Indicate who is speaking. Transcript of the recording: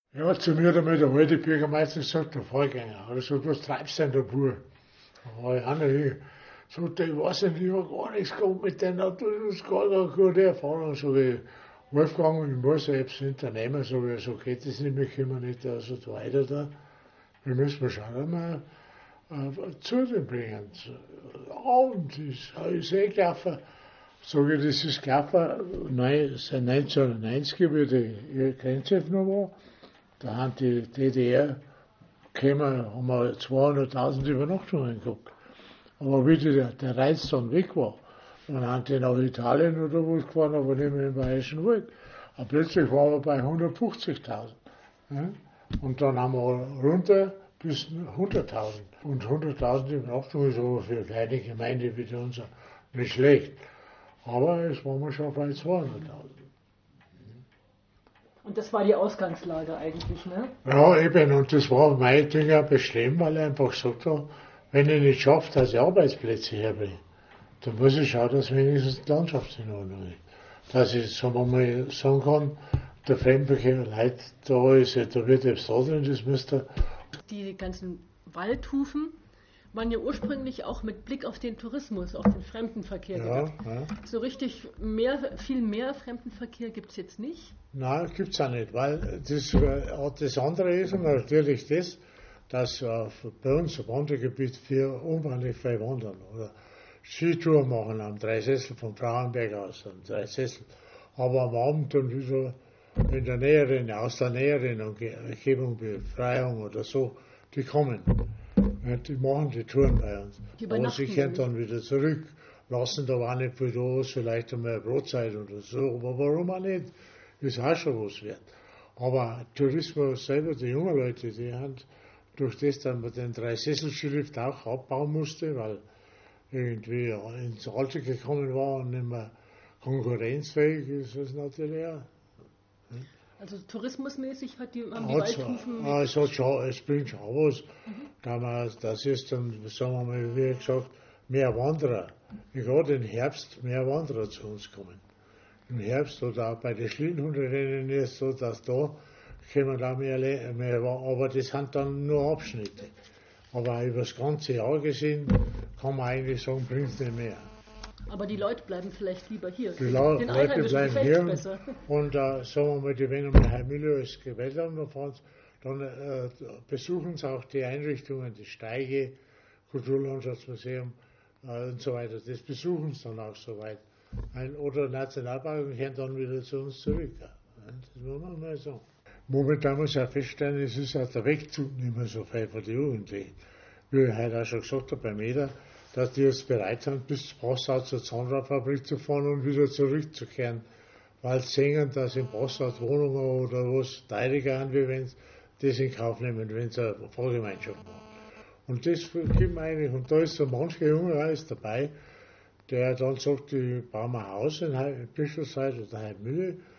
Speaker 1: Ja, zu mir hat einmal der alte Bürgermeister gesagt, der Vorgänger, hat er gesagt, was treibst du denn da, Bub? Da war ich auch nicht hin. Sagt er, ich weiß nicht, ich hab gar nichts gehabt mit dem Auto, das ist gar keine gute Erfahrung. Sag ich, Wolfgang, ich muss etwas unternehmen, sag ich, so geht das nicht, wir können nicht so weiter da. Wir müssen mal schauen, dass wir zu dem bringen. Und ist eh gelaufen. Sag ich, das ist gelaufen, seit 1990, wie die Grenze noch war. Da haben die DDR gekommen, haben wir 200.000 Übernachtungen gehabt. Aber wie der Reiz dann weg war, dann haben die nach Italien oder wo gefahren, aber nicht mehr im Bayerischen Wald. Und plötzlich waren wir bei 150.000. Ja? Und dann haben wir runter bis 100.000. Und 100.000 Übernachtungen ist aber für eine kleine Gemeinde wie die unsere nicht schlecht. Aber es waren wir schon bei 200.000.
Speaker 2: Und das war die Ausgangslage eigentlich, ne?
Speaker 1: Ja, eben, und das war mein Ding auch bestimmt, weil ich einfach gesagt habe, wenn ich nicht schaffe, dass ich Arbeitsplätze herbringe, dann muss ich schauen, dass wenigstens die Landschaft in Ordnung ist. Dass ich, sagen wir mal, sagen kann, der Fremdenverkehr, Leute, da ist, da wird etwas da drin, das müsste.
Speaker 2: Die ganzen Waldhufen waren ja ursprünglich auch mit Blick auf den Tourismus, auf den Fremdenverkehr gedacht.
Speaker 1: Ja.
Speaker 2: So richtig viel mehr Fremdenverkehr gibt es jetzt nicht.
Speaker 1: Nein, gibt's auch nicht, weil das andere ist natürlich das, dass bei uns im Wandergebiet für unwahrscheinlich viel wandern oder Skitour machen am Dreisessel vom Frauenberg aus, am Dreisessel. Aber am Abend dann wieder in der näheren, aus der näheren Umgebung, Befreiung oder so, die kommen. Ja, die machen die Touren bei uns. Aber sie kehren dann wieder zurück, lassen da auch nicht viel da, vielleicht einmal eine Brotzeit oder so, aber warum auch nicht? Ist auch schon was wert. Aber Tourismus selber, die jungen Leute, die haben durch das, dass man den Dreisessel-Skilift auch abbauen musste, weil irgendwie ins Alter gekommen war und nicht mehr konkurrenzfähig ist, es natürlich auch.
Speaker 2: Also tourismusmäßig haben die Waldhufen...
Speaker 1: Es bringt schon was. Das ist dann, sagen wir mal, wie gesagt, mehr Wanderer. Gerade im Herbst mehr Wanderer zu uns kommen. Im Herbst oder auch bei den Schlittenhunderennen ist so, dass da kommen da mehr, aber das sind dann nur Abschnitte. Aber über das ganze Jahr gesehen kann man eigentlich sagen, bringt es nicht mehr.
Speaker 2: Aber die Leute bleiben vielleicht lieber hier.
Speaker 1: Die Leute bleiben hier und sagen wir mal, die wenn einmal Heimilio als Gewäldern fahren, dann besuchen sie auch die Einrichtungen, die Steige, Kulturlandschaftsmuseum und so weiter. Das besuchen sie dann auch soweit. Oder Nationalpark kehren dann wieder zu uns zurück. Das muss man mal sagen. Momentan muss ich auch feststellen, es ist auch der Wegzug nicht mehr so viel von den Jugendlichen. Wie ich heute auch schon gesagt habe beim EDA, dass die jetzt bereit sind, bis zu Passau zur Zahnradfabrik zu fahren und wieder zurückzukehren, weil sie sehen, dass in Passau Wohnungen oder was teurer haben, wie wenn sie das in Kauf nehmen, wenn sie eine Fahrgemeinschaft machen. Und das gibt mir eigentlich, und da ist so mancher Junge auch dabei, der dann sagt, ich baue mir ein Haus in Bischofsheim oder Heimühle